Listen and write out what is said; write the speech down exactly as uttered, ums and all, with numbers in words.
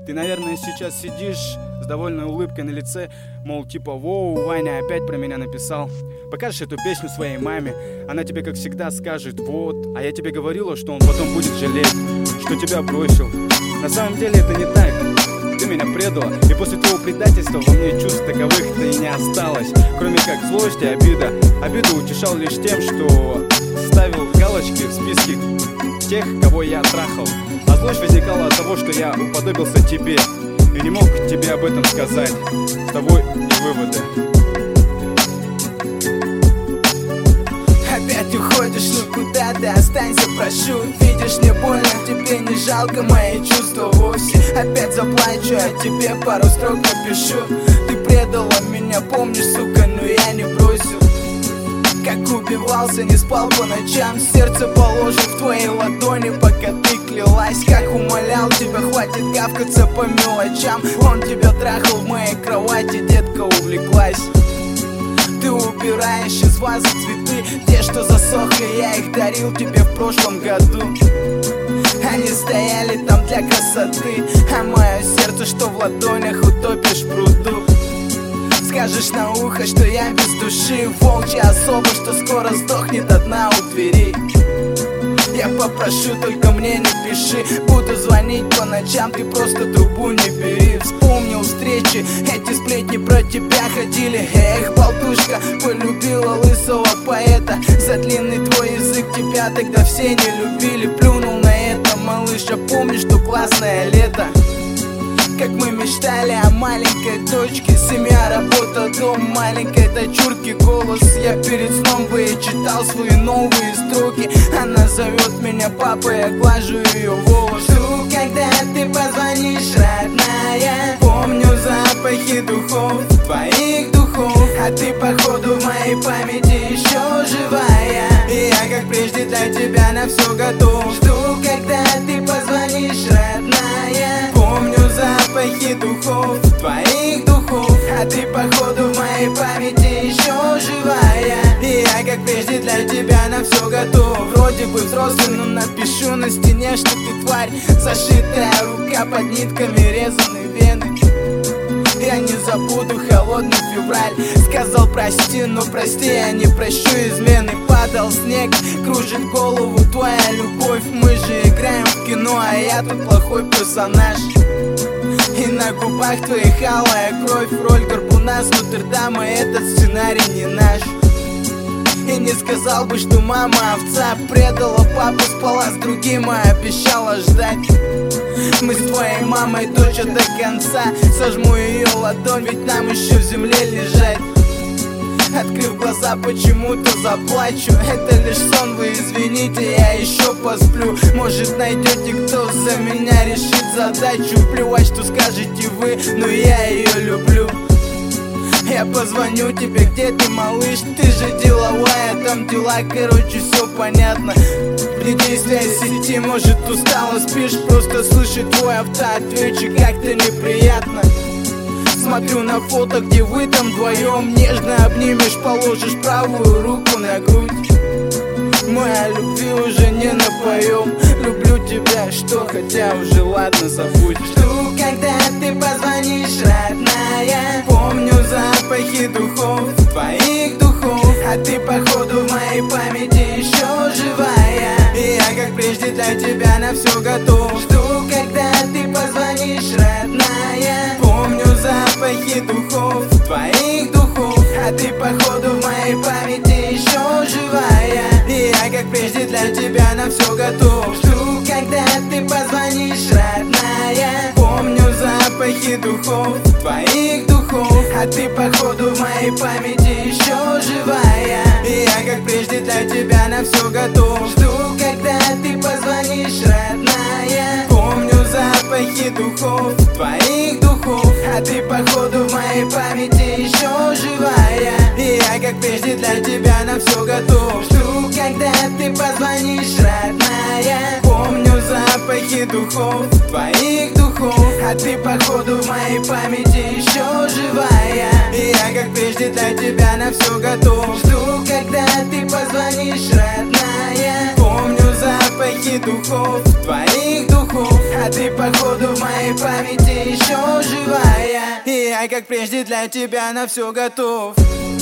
Ты, наверное, сейчас сидишь с довольной улыбкой на лице, мол, типа, воу, Ваня опять про меня написал. Покажешь эту песню своей маме, она тебе, как всегда, скажет: вот, а я тебе говорила, что он потом будет жалеть, что тебя бросил. На самом деле это не так. Ты меня предала, и после твоего предательства во мне чувств таковых-то и не осталось. Кроме как злость и обида. Обиду утешал лишь тем, что ставил галочки в списке тех, кого я трахал. А злость возникала от того, что я уподобился тебе и не мог тебе об этом сказать. С тобой и выводы. Опять уходишь, ну куда ты? Останься, прошу. Видишь, мне больно, тебе не жалко мои чувства вовсе. Опять заплачу, а тебе пару строк напишу. Ты предала меня, помнишь, сука, но я не бросил. Как убивался, не спал по ночам. Сердце положил в твои ладони, пока ты клялась. Как умолял тебя, хватит гавкаться по мелочам. Он тебя трахал в моей кровати, детка увлеклась. Ты убираешь из вазы цветы, те, что засохли, я их дарил тебе в прошлом году. Они стояли там для красоты, а мое сердце, что в ладонях, утопишь в пруду. Скажешь на ухо, что я без души, волчья особа, что скоро сдохнет одна у двери. Я попрошу, только мне не пиши. Буду звонить по ночам, ты просто трубу не бери. Вспомнил встречи, эти сплетни про тебя ходили. Эх, болтушка, полюбила лысого поэта. За длинный твой язык тебя тогда все не любили. Плюнул на это, малыш, а помнишь, что классное лето? Как мы мечтали о маленькой дочке. Семья, работа, дом, маленькой дочурки голос. Я перед сном бы и читал свои новые строки. Она зовет меня папой, я глажу ее волосы. Жду, когда ты позвонишь, родная. Помню запахи духов, твоих духов. А ты, походу, в моей памяти еще живая. И я, как прежде, для тебя на все готов. Жду, когда ты позвонишь, родная. Помню запахи духов, твоих духов. А ты, походу, в моей памяти еще живая. И я, как прежде, для тебя на все готов. Вроде бы взрослый, но напишу на стене, что ты тварь. Зашитая рука под нитками резаной вены. Я не забуду холодный февраль. Сказал прости, но прости, я не прощу измены. Падал снег, кружит голову твоя любовь. Мы же играем в кино, а я тут плохой персонаж. И на губах твоих алая кровь. Роль горбуна с Нотр-Дама, этот сценарий не наш. И не сказал бы, что мама овца предала папу, спала с другим, а обещала ждать. Мы с твоей мамой точно до конца. Сожму ее ладонь, ведь нам еще в земле лежать. Открыв глаза, почему-то заплачу. Это лишь сон, вы извините, я еще посплю. Может, найдете, кто за меня решит задачу. Плевать, что скажете вы, но я ее люблю. Я позвоню тебе, где ты, малыш? Ты же деловая, там дела, короче, все понятно. При действии сети, может, устала, спишь. Просто слышать твой автоответчик как-то неприятно. Смотрю на фото, где вы там вдвоем. Нежно обнимешь, положишь правую руку на грудь. Мы о любви уже не напоем. Люблю тебя, что хотя уже ладно, забудь. Жду, когда ты позвонишь, родная. Помню запахи духов, твоих духов. А ты, походу, в моей памяти еще живая. И я, как прежде, для тебя на все готов. Жду, когда ты позвонишь, родная. Помню запахи духов, твоих духов. А ты, походу, в моей памяти еще живая. И я, как прежде, для тебя на все готов. Жду, когда ты позвонишь, родная. Помню запахи духов, твоих духов. А ты, походу, в моей памяти еще живая. И я, как прежде, для тебя на все готов. Жду, когда ты позвонишь, родная. Помню запахи духов, твоих духов. А ты, походу, в моей памяти еще живая. И я, как прежде, для тебя на все готов. Жду, когда ты позвонишь, родная. Помню запахи духов, твоих духов. А ты, походу, в моей памяти еще живая. И я, как прежде, для тебя на все готов. Жду, когда ты позвонишь, родная. Помню запахи духов, твоих духов. А ты, походу, в моей моей памяти еще живая. И я, как прежде, для тебя на все готов.